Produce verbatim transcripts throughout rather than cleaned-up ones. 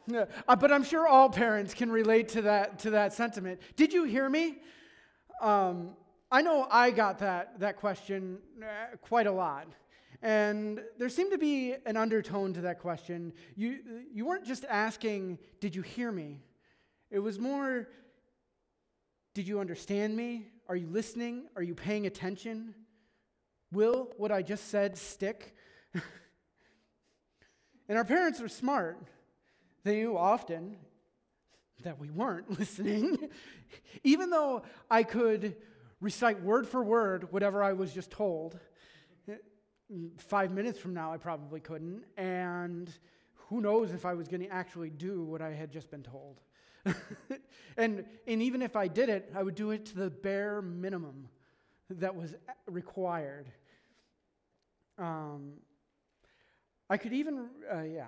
Yeah, uh, but I'm sure all parents can relate to that to that sentiment. Did you hear me? Um, I know I got that that question uh, quite a lot, and there seemed to be an undertone to that question. You you weren't just asking, "Did you hear me?" It was more, "Did you understand me? Are you listening? Are you paying attention? Will what I just said stick?" And our parents are smart. They knew often that we weren't listening. Even though I could recite word for word whatever I was just told, five minutes from now I probably couldn't, and who knows if I was going to actually do what I had just been told. and, and even if I did it, I would do it to the bare minimum that was required. Um, I could even, uh, yeah.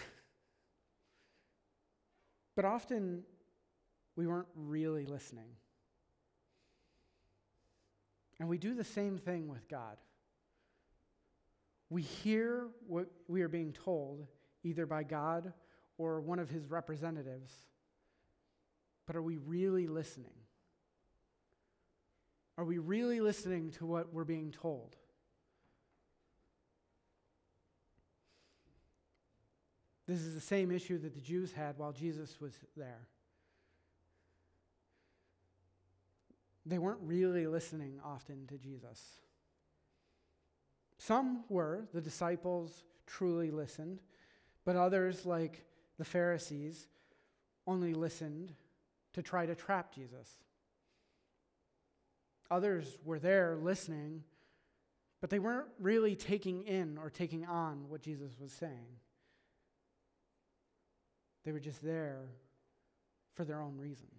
But often, we weren't really listening. And we do the same thing with God. We hear what we are being told, either by God or one of his representatives. But are we really listening? Are we really listening to what we're being told? This is the same issue that the Jews had while Jesus was there. They weren't really listening often to Jesus. Some were, the disciples truly listened, but others, like the Pharisees, only listened to try to trap Jesus. Others were there listening, but they weren't really taking in or taking on what Jesus was saying. They were just there for their own reasons.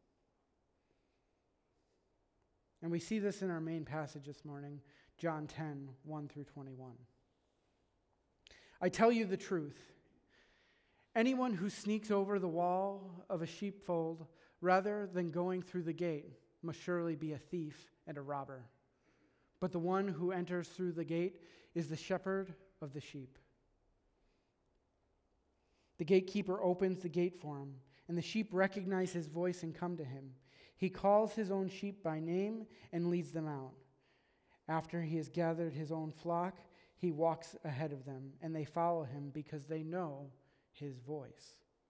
And we see this in our main passage this morning, John ten, one through twenty-one. I tell you the truth. Anyone who sneaks over the wall of a sheepfold rather than going through the gate must surely be a thief and a robber. But the one who enters through the gate is the shepherd of the sheep. The gatekeeper opens the gate for him, and the sheep recognize his voice and come to him. He calls his own sheep by name and leads them out. After he has gathered his own flock, he walks ahead of them, and they follow him because they know his voice.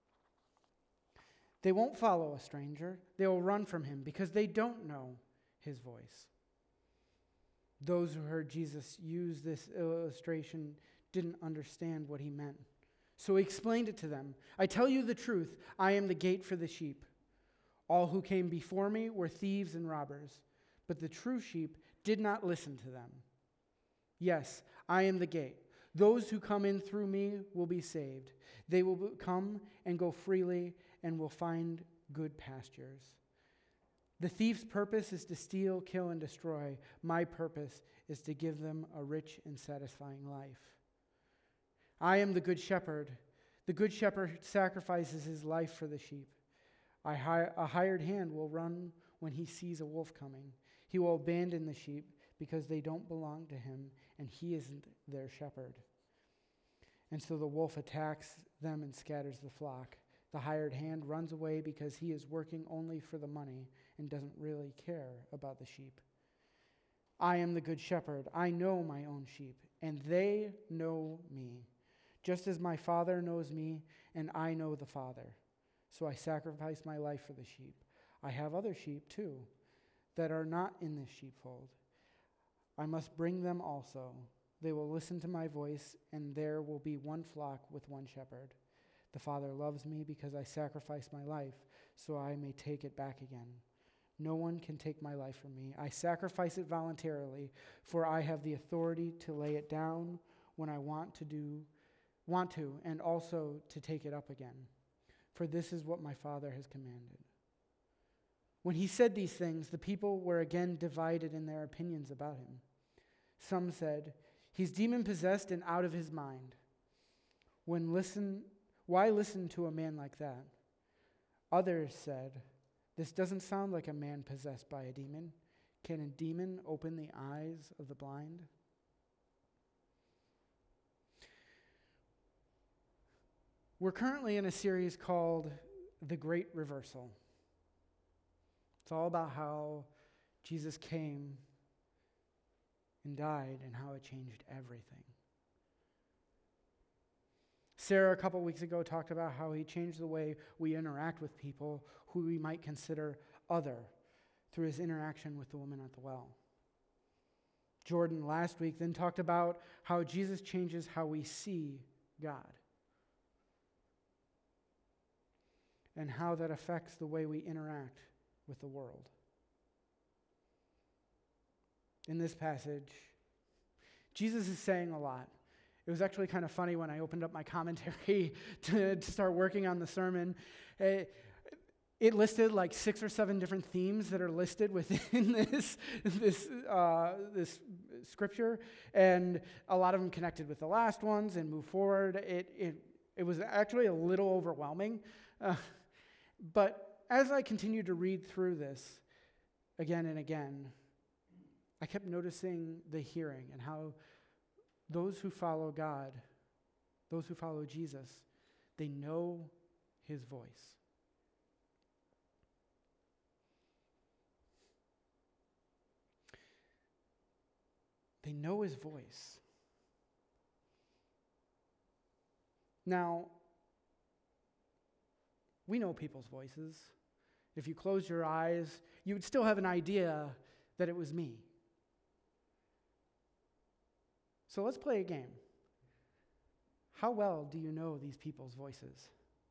They won't follow a stranger. They will run from him because they don't know his voice. Those who heard Jesus use this illustration didn't understand what he meant. So he explained it to them. I tell you the truth, I am the gate for the sheep. All who came before me were thieves and robbers, but the true sheep did not listen to them. Yes, I am the gate. Those who come in through me will be saved. They will come and go freely and will find good pastures. The thief's purpose is to steal, kill, and destroy. My purpose is to give them a rich and satisfying life. I am the good shepherd. The good shepherd sacrifices his life for the sheep. I hi- a hired hand will run when he sees a wolf coming. He will abandon the sheep because they don't belong to him, and he isn't their shepherd. And so the wolf attacks them and scatters the flock. The hired hand runs away because he is working only for the money and doesn't really care about the sheep. I am the good shepherd. I know my own sheep, and they know me, just as my Father knows me, and I know the Father. So I sacrifice my life for the sheep. I have other sheep too that are not in this sheepfold. I must bring them also. They will listen to my voice, and there will be one flock with one shepherd. The Father loves me because I sacrifice my life so I may take it back again. No one can take my life from me. I sacrifice it voluntarily, for I have the authority to lay it down when I want to do want to, and also to take it up again. For this is what my Father has commanded. When he said these things, the people were again divided in their opinions about him. Some said, he's demon-possessed and out of his mind. When listen, why listen to a man like that? Others said, this doesn't sound like a man possessed by a demon. Can a demon open the eyes of the blind? We're currently in a series called The Great Reversal. It's all about how Jesus came and died and how it changed everything. Sarah, a couple weeks ago, talked about how he changed the way we interact with people who we might consider other through his interaction with the woman at the well. Jordan last week then talked about how Jesus changes how we see God and how that affects the way we interact with the world. In this passage, Jesus is saying a lot. It was actually kind of funny when I opened up my commentary to, to start working on the sermon. It, it listed like six or seven different themes that are listed within this, this, uh, this scripture, and a lot of them connected with the last ones and move forward. It, it, it was actually a little overwhelming. Uh, but as I continued to read through this again and again, I kept noticing the hearing and how those who follow God, those who follow Jesus, they know his voice. They know his voice. Now, we know people's voices. If you closed your eyes, you would still have an idea that it was me. So let's play a game. How well do you know these people's voices?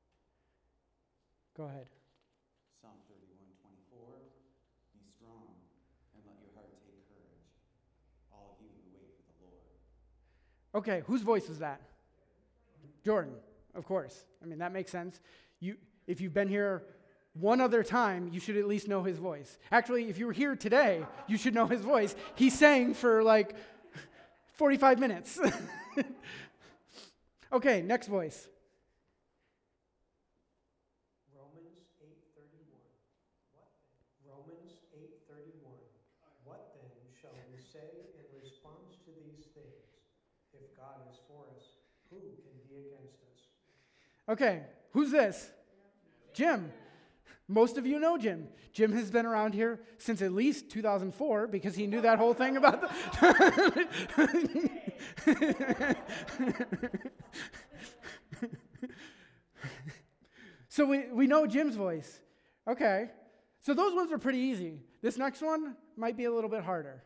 Go ahead. Psalm thirty-one twenty-four, be strong and let your heart take courage, all you who wait for the Lord. Okay, whose voice is that? Jordan, of course. I mean, that makes sense. You, if you've been here one other time, you should at least know his voice. Actually, if you were here today, you should know his voice. He sang for like forty-five minutes. Okay, next voice. Romans eight thirty-one. What then? Romans eight thirty-one. What then shall we say in response to these things? If God is for us, who can be against us? Okay, who's this? Jim. Most of you know Jim. Jim has been around here since at least two thousand four because he knew that whole thing about the... So we, we know Jim's voice. Okay. So those ones are pretty easy. This next one might be a little bit harder.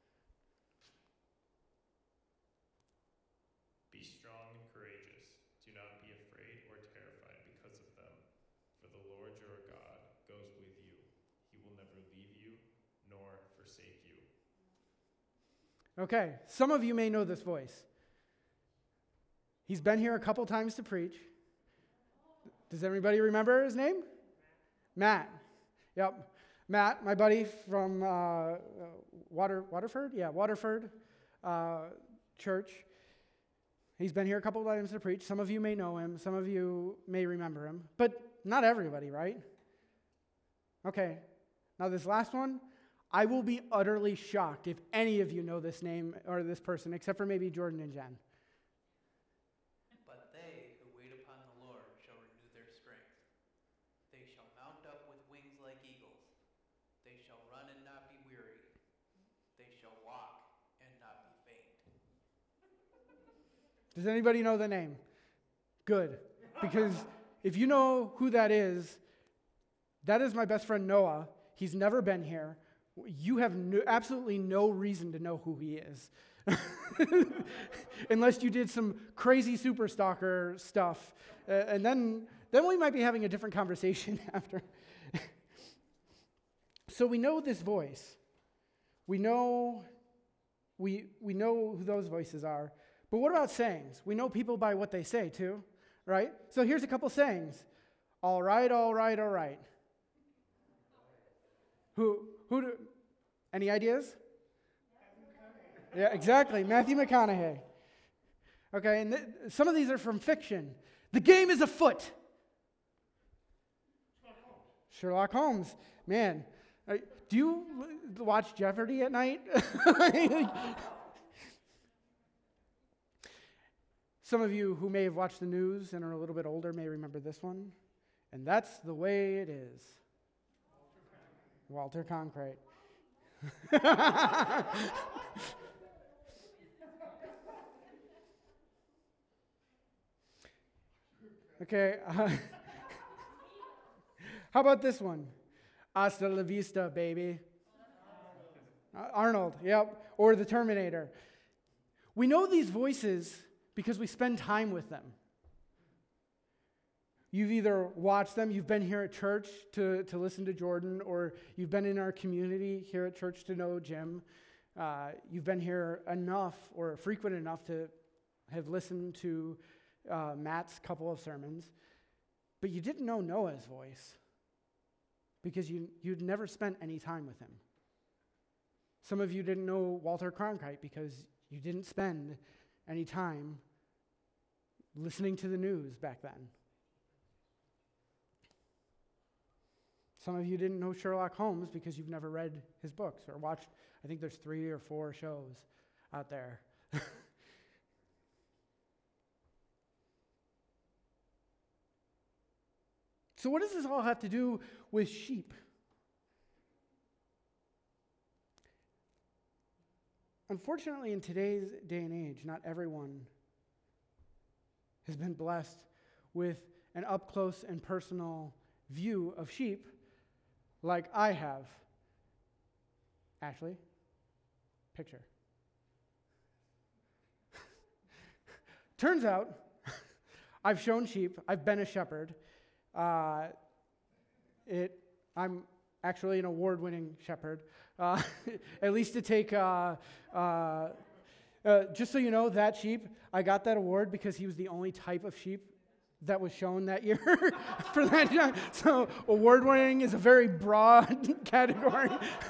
Be strong and courageous. Do not be afraid or terrified because of them. For the Lord your God goes with you. He will never leave you nor forsake you. Okay, some of you may know this voice. He's been here a couple times to preach. Does everybody remember his name? Matt. Yep. Matt, my buddy from uh, Water Waterford? Yeah, Waterford uh, Church. He's been here a couple times to preach. Some of you may know him. Some of you may remember him. But not everybody, right? Okay. Now this last one, I will be utterly shocked if any of you know this name or this person, except for maybe Jordan and Jen. But they who wait upon the Lord shall renew their strength. They shall mount up with wings like eagles. They shall run and not be weary. They shall walk and not be faint. Does anybody know the name? Good. Because if you know who that is, that is my best friend Noah. He's never been here. You have no, absolutely no reason to know who he is. Unless you did some crazy super stalker stuff. Uh, and then, then we might be having a different conversation after. So we know this voice. We know, we, we know who those voices are. But what about sayings? We know people by what they say too, right? So here's a couple sayings. All right, all right, all right. Who, who do, any ideas? Yeah, exactly, Matthew McConaughey. Okay, and th- some of these are from fiction. The game is afoot. Sherlock Holmes. Sherlock Holmes. Man, uh, do you l- watch Jeopardy at night? Some of you who may have watched the news and are a little bit older may remember this one. And that's the way it is. Walter Cronkite. Okay. Uh, how about this one? Hasta la vista, baby. Uh, Arnold, yep. Or the Terminator. We know these voices because we spend time with them. You've either watched them, you've been here at church to, to listen to Jordan, or you've been in our community here at church to know Jim. Uh, you've been here enough or frequent enough to have listened to uh, Matt's couple of sermons, but you didn't know Noah's voice because you, you'd never spent any time with him. Some of you didn't know Walter Cronkite because you didn't spend any time listening to the news back then. Some of you didn't know Sherlock Holmes because you've never read his books or watched, I think there's three or four shows out there. So what does this all have to do with sheep? Unfortunately, in today's day and age, not everyone has been blessed with an up-close and personal view of sheep like I have. Ashley, picture. Turns out, I've shown sheep, I've been a shepherd. Uh, it, I'm actually an award-winning shepherd. Uh, at least to take, uh, uh, uh, just so you know, that sheep, I got that award because he was the only type of sheep that was shown that year for that young. So award-winning is a very broad category.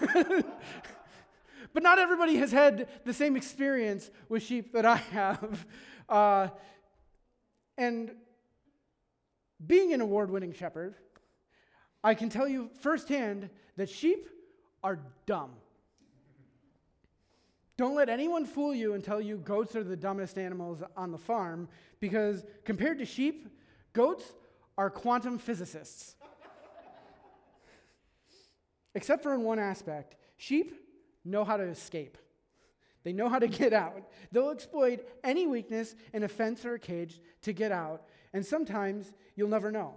But not everybody has had the same experience with sheep that I have. Uh, and being an award-winning shepherd, I can tell you firsthand that sheep are dumb. Don't let anyone fool you and tell you goats are the dumbest animals on the farm, because compared to sheep, goats are quantum physicists. Except for in one aspect. Sheep know how to escape. They know how to get out. They'll exploit any weakness in a fence or a cage to get out, and sometimes you'll never know.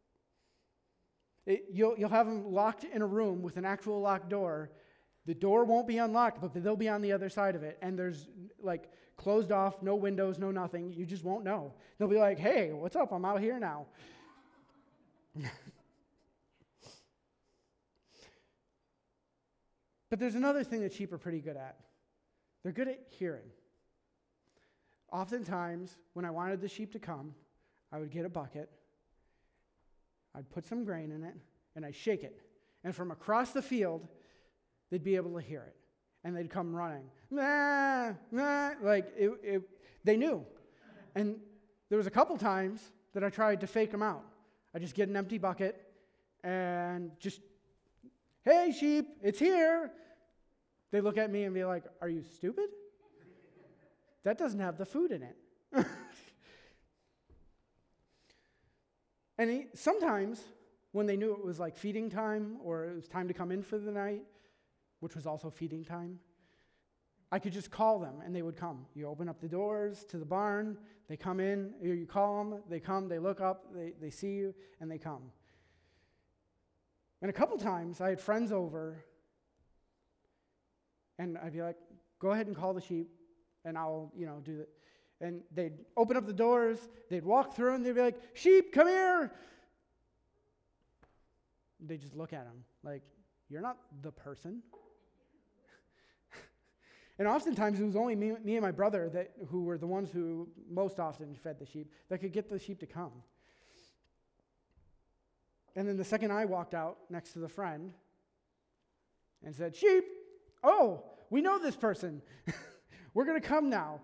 It, you'll, you'll have them locked in a room with an actual locked door. The door won't be unlocked, but they'll be on the other side of it, and there's like closed off, no windows, no nothing. You just won't know. They'll be like, hey, what's up? I'm out here now. But there's another thing that sheep are pretty good at. They're good at hearing. Oftentimes, when I wanted the sheep to come, I would get a bucket, I'd put some grain in it, and I'd shake it. And from across the field, they'd be able to hear it. And they'd come running. Nah, nah, like, it, it, they knew. And there was a couple times that I tried to fake them out. I just get an empty bucket and just, hey, sheep, it's here. They look at me and be like, are you stupid? That doesn't have the food in it. And he, sometimes, when they knew it was like feeding time or it was time to come in for the night, which was also feeding time, I could just call them and they would come. You open up the doors to the barn, they come in, you call them, they come, they look up, they, they see you, and they come. And a couple times, I had friends over, and I'd be like, go ahead and call the sheep, and I'll, you know, do it. And they'd open up the doors, they'd walk through, and they'd be like, sheep, come here! They just look at them like, you're not the person. And oftentimes, it was only me, me and my brother that who were the ones who most often fed the sheep, that could get the sheep to come. And then the second I walked out next to the friend and said, sheep, oh, we know this person. We're going to come now.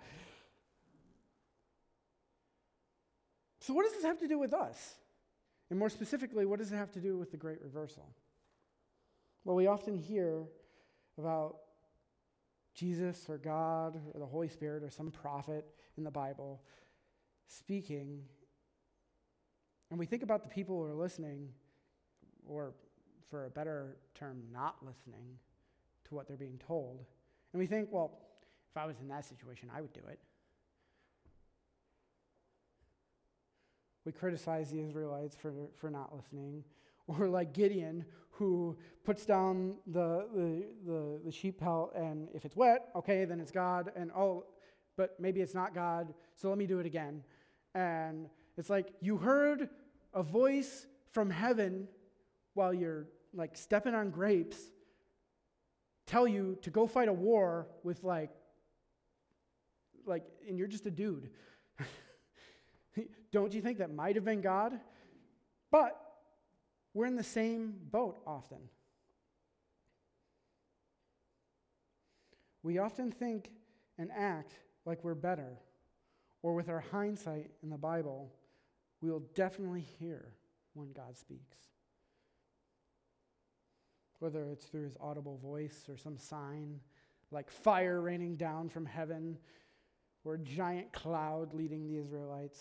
So what does this have to do with us? And more specifically, what does it have to do with the Great Reversal? Well, we often hear about Jesus or God or the Holy Spirit or some prophet in the Bible speaking, and we think about the people who are listening, or for a better term, not listening to what they're being told, and we think, well, if I was in that situation, I would do it. We criticize the Israelites for, for not listening. Or like Gideon, who puts down the, the, the, the sheep pelt, and if it's wet, okay, then it's God, and oh, but maybe it's not God, so let me do it again. And it's like you heard a voice from heaven while you're like stepping on grapes tell you to go fight a war with like, like, and you're just a dude. Don't you think that might have been God? But we're in the same boat often. We often think and act like we're better, or with our hindsight in the Bible, we will definitely hear when God speaks. Whether it's through his audible voice or some sign, like fire raining down from heaven, or a giant cloud leading the Israelites.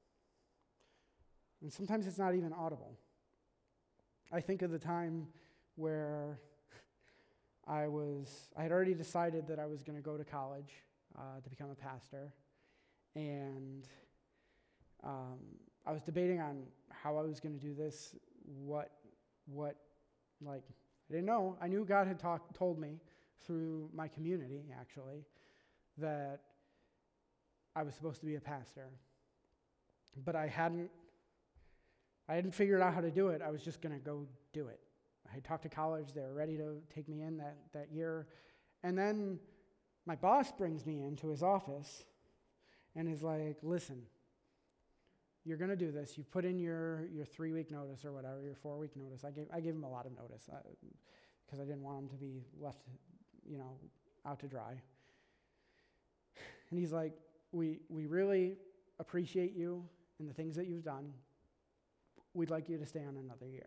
And sometimes it's not even audible. I think of the time where I was, I had already decided that I was going to go to college uh, to become a pastor. And um, I was debating on how I was going to do this, what, what, like, I didn't know. I knew God had talk, told me through my community, actually, that I was supposed to be a pastor. But I hadn't I hadn't figured out how to do it. I was just going to go do it. I had talked to college. They were ready to take me in that, that year. And then my boss brings me into his office and is like, listen, you're going to do this. You put in your, your three-week notice or whatever, your four-week notice. I gave I gave him a lot of notice because I, I didn't want him to be left, you know, out to dry. And he's like, we we really appreciate you and the things that you've done. We'd like you to stay on another year.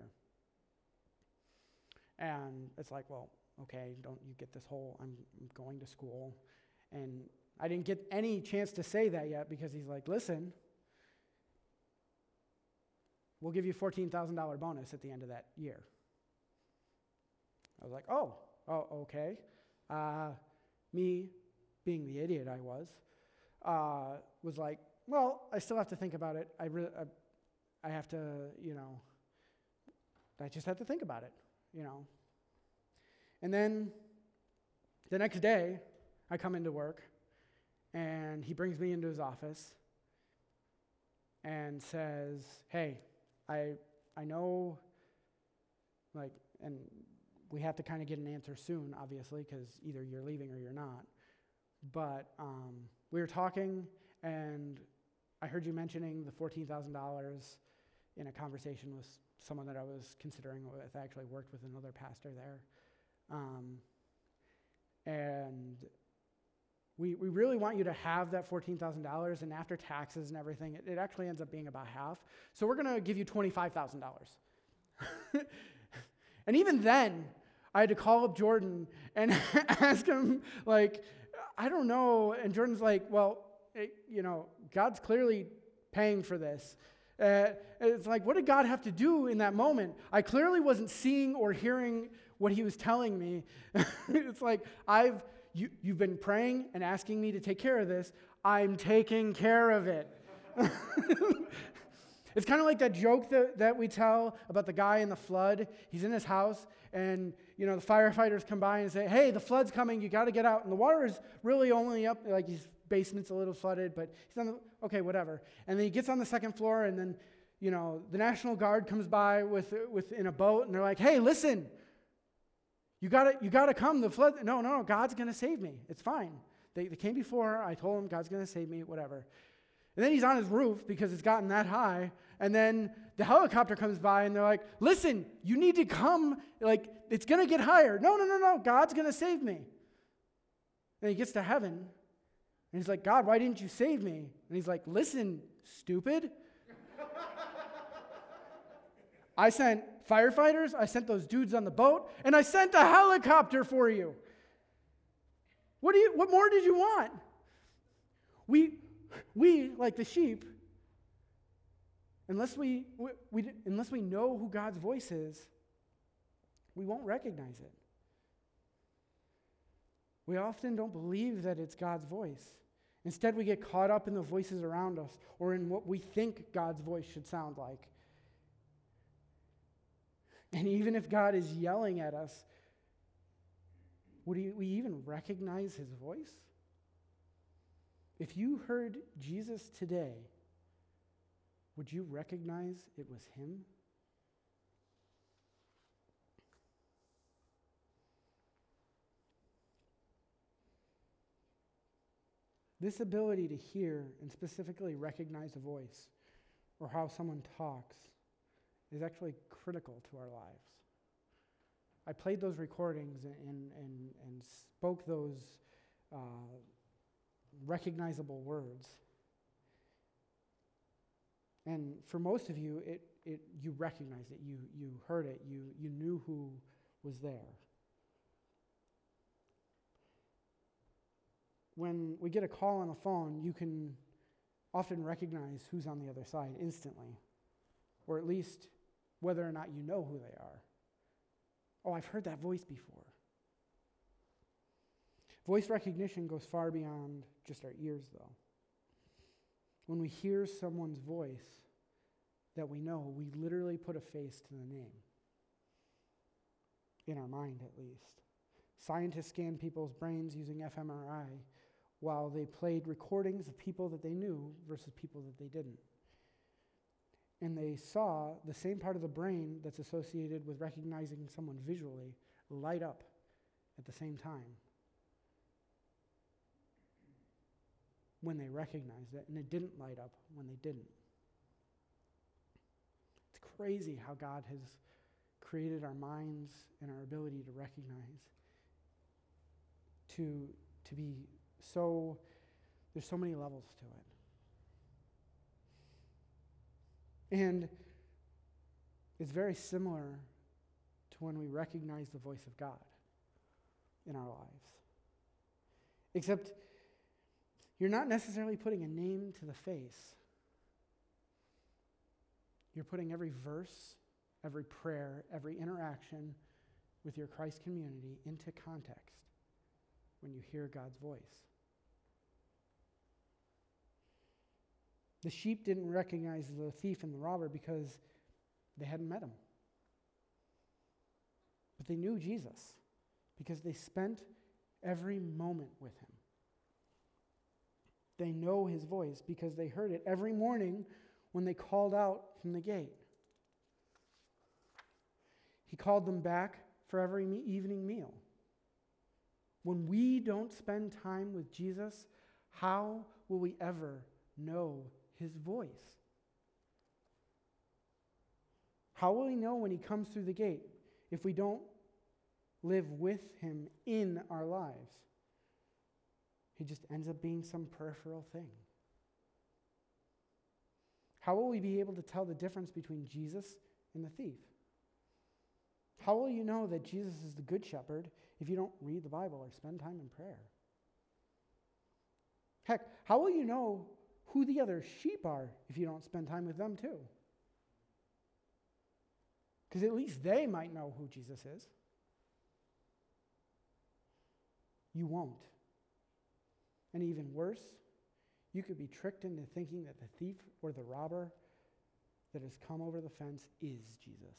And it's like, well, okay, don't you get this whole, I'm going to school. And I didn't get any chance to say that yet because he's like, listen, we'll give you a fourteen thousand dollars bonus at the end of that year. I was like, oh, oh, okay. Uh, me, being the idiot I was, uh, was like, well, I still have to think about it. I really, I, I have to, you know, I just have to think about it, you know. And then the next day, I come into work, and he brings me into his office and says, hey, I I know, like, and we have to kind of get an answer soon, obviously, because either you're leaving or you're not. But um, we were talking, and I heard you mentioning the fourteen thousand dollars in a conversation with someone that I was considering with. I actually worked with another pastor there. Um, and we we really want you to have that fourteen thousand dollars, and after taxes and everything, it, it actually ends up being about half. So we're going to give you twenty-five thousand dollars. And even then, I had to call up Jordan and ask him, like, I don't know. And Jordan's like, well, it, you know, God's clearly paying for this. Uh, it's like, what did God have to do in that moment? I clearly wasn't seeing or hearing what he was telling me. It's like, I've you, you've been praying and asking me to take care of this. I'm taking care of it. It's kind of like that joke that, that we tell about the guy in the flood. He's in his house, and you know the firefighters come by and say, hey, the flood's coming, you got to get out. And the water is really only up, like his basement's a little flooded, but he's on the, okay, whatever. And then he gets on the second floor, and then, you know, the National Guard comes by with, with in a boat, and they're like, hey, listen, you got to you gotta come. The flood, no, no, no, God's going to save me. It's fine. They, they came before. I told him God's going to save me, whatever. And then he's on his roof because it's gotten that high. And then the helicopter comes by and they're like, listen, you need to come. Like, it's going to get higher. No, no, no, no. God's going to save me. And he gets to heaven. And he's like, God, why didn't you save me? And he's like, listen, stupid. I sent firefighters. I sent those dudes on the boat. And I sent a helicopter for you. What do you? What more did you want? We... We, like the sheep, Unless we, we, we, unless we know who God's voice is, we won't recognize it. We often don't believe that it's God's voice. Instead, we get caught up in the voices around us or in what we think God's voice should sound like. And even if God is yelling at us, would he, we even recognize his voice? If you heard Jesus today, would you recognize it was him? This ability to hear and specifically recognize a voice or how someone talks is actually critical to our lives. I played those recordings and, and, and spoke those uh, recognizable words. And for most of you, it, it, you recognized it, you, you heard it, you, you knew who was there. When we get a call on the phone, you can often recognize who's on the other side instantly, or at least whether or not you know who they are. Oh, I've heard that voice before. Voice recognition goes far beyond just our ears, though. When we hear someone's voice that we know, we literally put a face to the name. In our mind, at least. Scientists scanned people's brains using f M R I while they played recordings of people that they knew versus people that they didn't. And they saw the same part of the brain that's associated with recognizing someone visually light up at the same time when they recognized it, and it didn't light up when they didn't. It's crazy how God has created our minds and our ability to recognize, to, to be so, there's so many levels to it. And it's very similar to when we recognize the voice of God in our lives. Except you're not necessarily putting a name to the face. You're putting every verse, every prayer, every interaction with your Christ community into context when you hear God's voice. The sheep didn't recognize the thief and the robber because they hadn't met him. But they knew Jesus because they spent every moment with him. They know his voice because they heard it every morning when they called out from the gate. He called them back for every me- evening meal. When we don't spend time with Jesus, how will we ever know his voice? How will we know when he comes through the gate if we don't live with him in our lives? He just ends up being some peripheral thing. How will we be able to tell the difference between Jesus and the thief? How will you know that Jesus is the good shepherd if you don't read the Bible or spend time in prayer? Heck, how will you know who the other sheep are if you don't spend time with them too? Because at least they might know who Jesus is. You won't. And even worse, you could be tricked into thinking that the thief or the robber that has come over the fence is Jesus.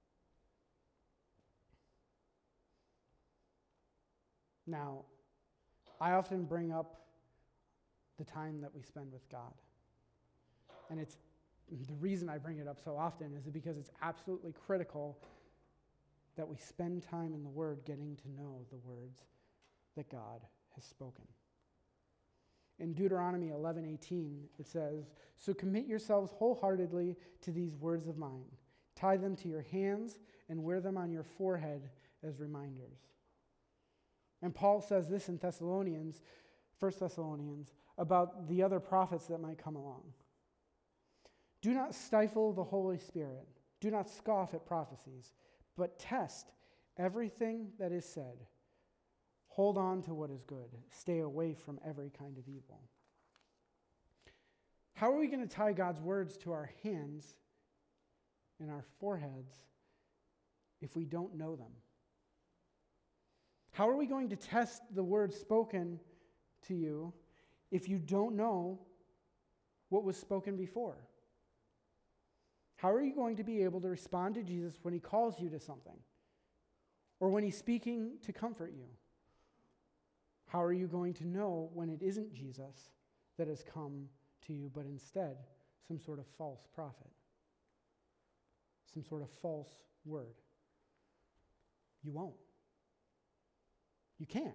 Now, I often bring up the time that we spend with God. And it's the reason I bring it up so often is because it's absolutely critical that we spend time in the Word getting to know the words that God has spoken. In Deuteronomy eleven eighteen, it says, "So commit yourselves wholeheartedly to these words of mine. Tie them to your hands and wear them on your forehead as reminders." And Paul says this in Thessalonians, First Thessalonians, about the other prophets that might come along. "Do not stifle the Holy Spirit. Do not scoff at prophecies, but test everything that is said. Hold on to what is good. Stay away from every kind of evil." How are we going to tie God's words to our hands and our foreheads if we don't know them? How are we going to test the words spoken to you if you don't know what was spoken before? How are you going to be able to respond to Jesus when he calls you to something? Or when he's speaking to comfort you? How are you going to know when it isn't Jesus that has come to you, but instead some sort of false prophet? Some sort of false word? You won't. You can't.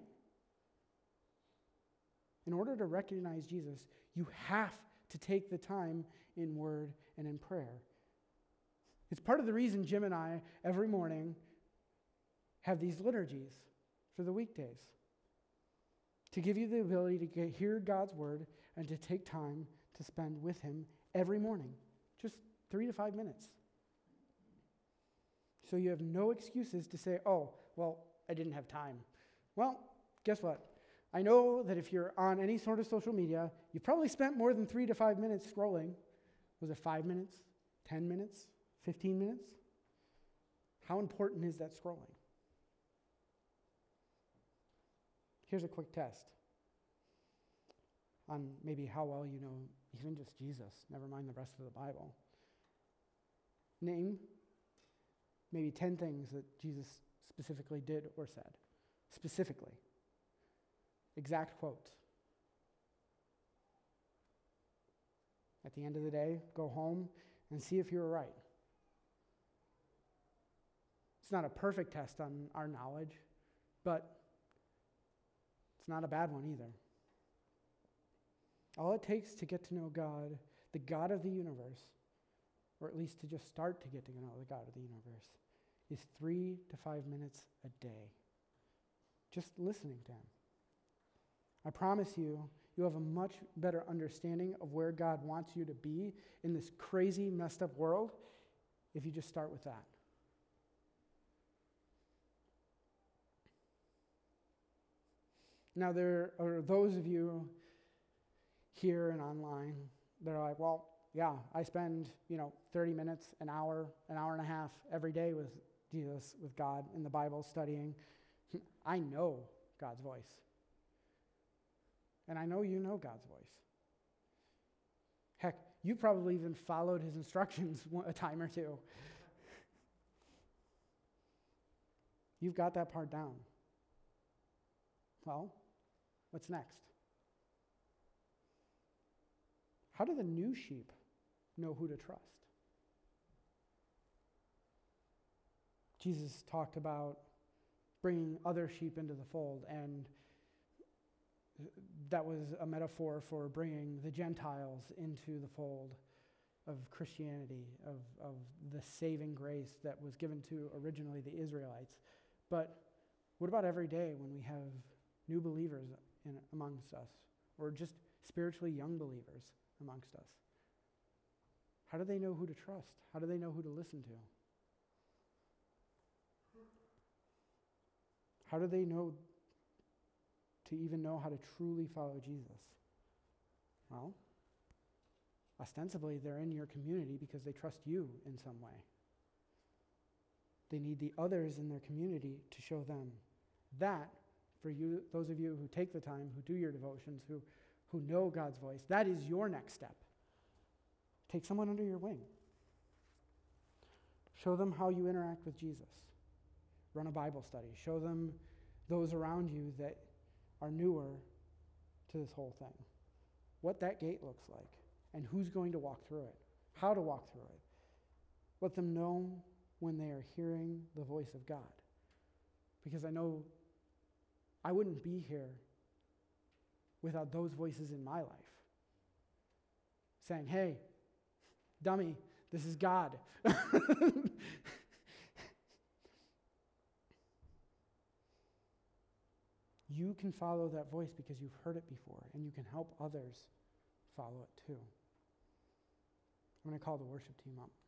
In order to recognize Jesus, you have to take the time in word and in prayer. It's part of the reason Jim and I, every morning, have these liturgies for the weekdays. To give you the ability to get, hear God's word and to take time to spend with him every morning. Just three to five minutes. So you have no excuses to say, oh, well, I didn't have time. Well, guess what? I know that if you're on any sort of social media, you've probably spent more than three to five minutes scrolling. Was it five minutes? Ten minutes? Fifteen minutes? How important is that scrolling? Here's a quick test on maybe how well you know even just Jesus, never mind the rest of the Bible. Name maybe ten things that Jesus specifically did or said. Specifically. Exact quotes. At the end of the day, go home and see if you were right. It's not a perfect test on our knowledge, but it's not a bad one either. All it takes to get to know God, the God of the universe, or at least to just start to get to know the God of the universe, is three to five minutes a day. Just listening to him. I promise you, you'll have a much better understanding of where God wants you to be in this crazy, messed up world if you just start with that. Now, there are those of you here and online that are like, well, yeah, I spend, you know, thirty minutes, an hour, an hour and a half every day with Jesus, with God, in the Bible, studying. I know God's voice. And I know you know God's voice. Heck, you probably even followed his instructions a time or two. You've got that part down. Well, what's next? How do the new sheep know who to trust? Jesus talked about bringing other sheep into the fold, and that was a metaphor for bringing the Gentiles into the fold of Christianity, of, of the saving grace that was given to originally the Israelites. But what about every day when we have new believers in, amongst us, or just spiritually young believers amongst us? How do they know who to trust? How do they know who to listen to? How do they know to even know how to truly follow Jesus? Well, ostensibly they're in your community because they trust you in some way. They need the others in their community to show them. That, for you, those of you who take the time, who do your devotions, who, who know God's voice, that is your next step. Take someone under your wing. Show them how you interact with Jesus. Run a Bible study. Show them those around you that are newer to this whole thing. What that gate looks like, and who's going to walk through it, how to walk through it. Let them know when they are hearing the voice of God. Because I know I wouldn't be here without those voices in my life. Saying, hey, dummy, this is God. You can follow that voice because you've heard it before, and you can help others follow it too. I'm going to call the worship team up.